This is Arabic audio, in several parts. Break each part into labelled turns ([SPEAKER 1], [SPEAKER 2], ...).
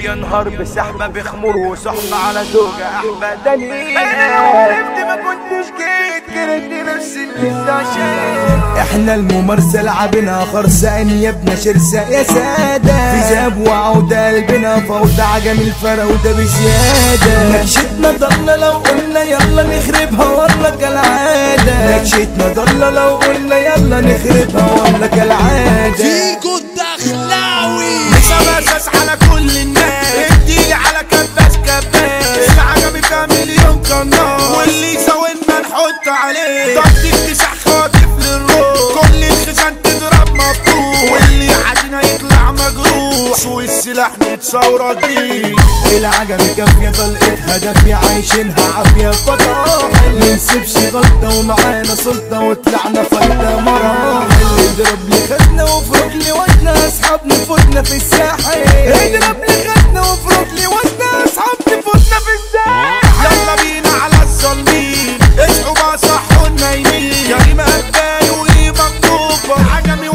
[SPEAKER 1] يا نهار بسحبة بخمور وصحبة على زوجة أحمداني. أنا لو عرفت ما كنتش جيت كرهت نفسي اللي عشان
[SPEAKER 2] احنا الممارسة لعبنا خرسان يا ابن شرسة يا سادة في ذهب وعودة قلبنا فوضى عجم الفراودة بزيادة. نكشتنا ضلة لو قلنا يلا نخربها والله كالعادة. نكشتنا ضلة لو قلنا يلا نخربها والله كالعادة.
[SPEAKER 3] فيكو الدخلاوي
[SPEAKER 1] مسابسس على كل الناس اديلي على كباس كباس العجمي فيها مليون قناص واللي يساوينا نحط عليه ضغط تسع خاطف للروح كل الخزان تضرب مفتوح واللي عادنا يطلع مجروح والسلاح نتصورك بيه.
[SPEAKER 2] العجمي كافية طلقتها دافية عايشينها عافية فطاحل منسيبش غلطة ومعانا سلطة وطلعنا فلتة مراحل. اضرب لي خدنا وفرق لي وزنا اصحاب نفوتنا في الساحل. اضرب لي خدنا وفرق لي وزنا اصحاب نفوتنا في الساحل.
[SPEAKER 1] يلا بينا على الظالمين اصحوا بقى صحوا النايمين جريمة قبال وقيمة مكتوبة العجمي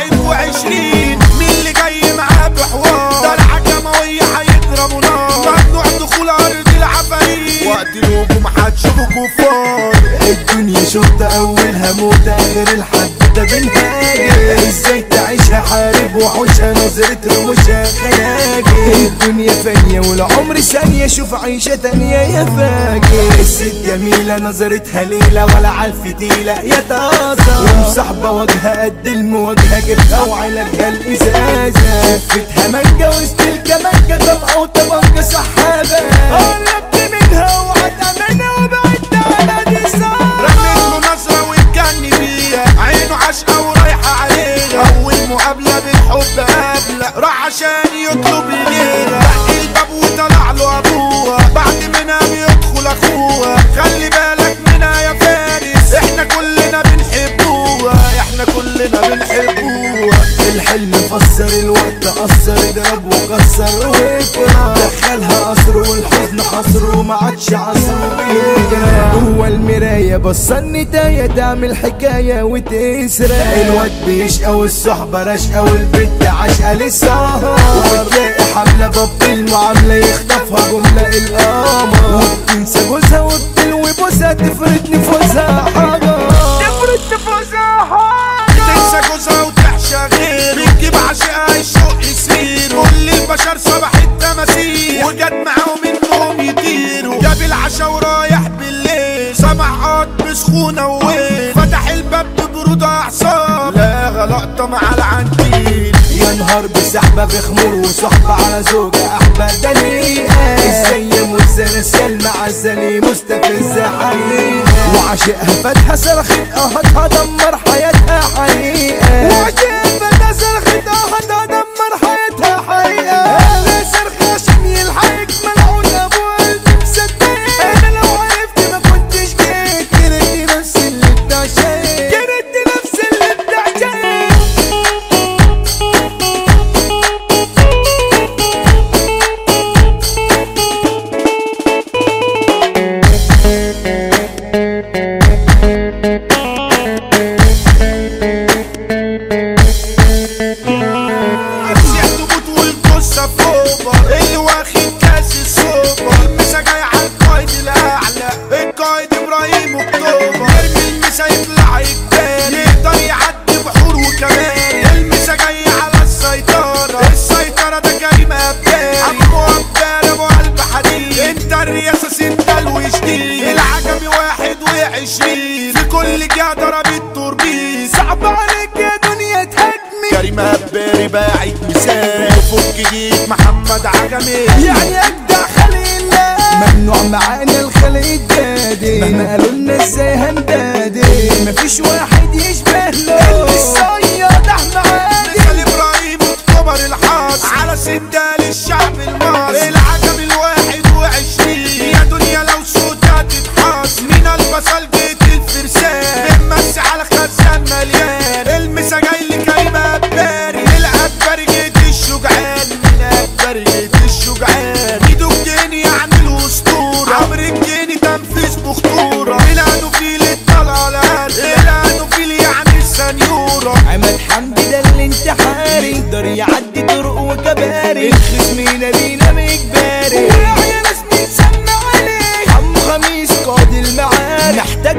[SPEAKER 1] 21 مين اللي جاي معاه بحوار ده العجموية هيضربوا نار ممنوع دخول أرض العفاريت وقت الهجوم هتشوفوا كفار.
[SPEAKER 2] الدنيا شرطة اولها موتة غير الحد ده بنهاجر. ازاي تعيشها حارب وحوشها نظرة رموشها خلاجر. الدنيا فانية والعمر ثانية شوف عيشة تانية يا فاكر. الست جميلة نظرتها ليلة ولا عالفتيلة يا طاسة ومصاحبة وجهها قد المواجهة جبتها وعلاجها الازازة. شفتها مانجا وسط الكمانجا طلقة وطبنجة سحابة قربت منها وعدى منها وبعدت على دي
[SPEAKER 1] رميت له نظرة واتجني بيها عينه عشقة ورايحة عليها أول مقابلة بالحب قابلة راح عشان يطلب ليلة تحت الباب وطلع له أبوها بعد منها بيدخل أخوها خلي بالك منها يا فارس احنا كلنا بنحبوها احنا كلنا بنحبوها.
[SPEAKER 2] الحلم فسر الوقت قصر اضرب وكسر وافرح دخلها قصر والحزن حصر وما عادش عصر بيجرى. جوه المراية بص النتاية تعمل حكاية وتسرق. الواد بيشقى والصحبة رشقة والبنت عشقة للسهر وتلاقي حملة باب المعاملة يخطفها جملة القمر وبتنسى جوزها وبتلوي بوسها تفرد نفوسها حجر
[SPEAKER 1] تفرد نفوسها حجر تنسى جوزها وتحشى غيره بتجيب عشقها الشوق يسير كل البشر صباح التماثيل وجت معاهم انهم يطيروا جاب العشا ورايح بالليل سمع قط سخونة وويل فتح الباب ببرودة احصار لا غلطة مع العنتيل.
[SPEAKER 2] يا نهار بسحبة بخمور وصحبة على زوجة أحمداني. ازاي مزة رسال مع الزلي مستفزة حقيقة وعشقها فاتحة صرخت قهتها دمر حياتها حقيقة وعشقها فاتحة صرخت قهتها دمر حياتها حقيقة. انا صرخ عشان يلحقك ملعون ابو قلبي مصدق. انا لو عرفت ما كنتش جيت كرهت نفسي اللي انت عشان كرهت نفسي اللي انت عشان.
[SPEAKER 1] العجمي 21 في كل جهة ضربت توربين صعب عليك يا دنيا تهاجمي كريم هباري باعت مثال فوق جديد محمد عجمي
[SPEAKER 2] يعني أجدع خليل ممنوع معانا الخلق الدادي مهما قالوا لنا ازاي هندادي مفيش واحد يشبه له الصياد احمد عادي
[SPEAKER 1] مثال ابراهيم اكتوبر الحاص على سندال الشعب المصري العجمي 21 يا دنيا لو صوتها تتحاص من البصل جيت الفرسان بنمس على خزان مليان المسا جاي لكريم هباري الأكبر جيت الشجعان من أكبر جيت الشجعان ايده الجيني يعني الأسطورة عمرو الجيني تنفيذ بخطورة من أنوفيل الطلالات الأنوفيل يعني السنيورة
[SPEAKER 2] عماد حمدي ده الانتحاري يقدر يعدي طرق وكباري الخصم نبينا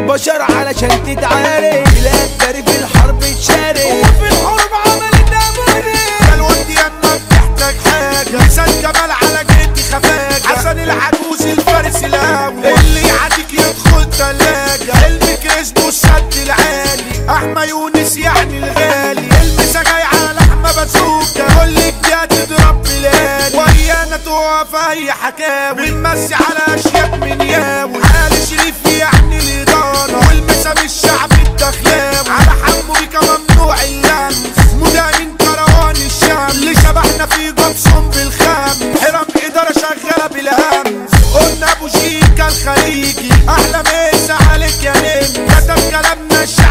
[SPEAKER 2] بشر علشان تتعارك، لا تداري في الحرب تشارك، وفي الحرب عملت اموني.
[SPEAKER 1] الواد يما بتحتاج حاجة، مثال جمال على جدي خفاجة، حسن العجوز الفارس الهاوي، اللي يعاديك يدخل تلاجة، حلمي كريسبو السد العالي، احمى يونس يعني الغالي، المسا جاي على لحمة بازوكا، كل جديد تضرب بلادي، ويانا تقف اي حكاوي، بنمسي على اشياء من ياوي، علي شريف يعني الادارة، والمسا بالشعب الدخلاوي، على حمو بيكا ممنوع اللمس، مدامين كروان الشام، اللي شبحنا في جبسون بالخام، حرم ادارة شغالة بالهمس، قلنا ابو شيكا الخليجي، احلى مسا عليك يا نجم، كتب كلامنا الشعب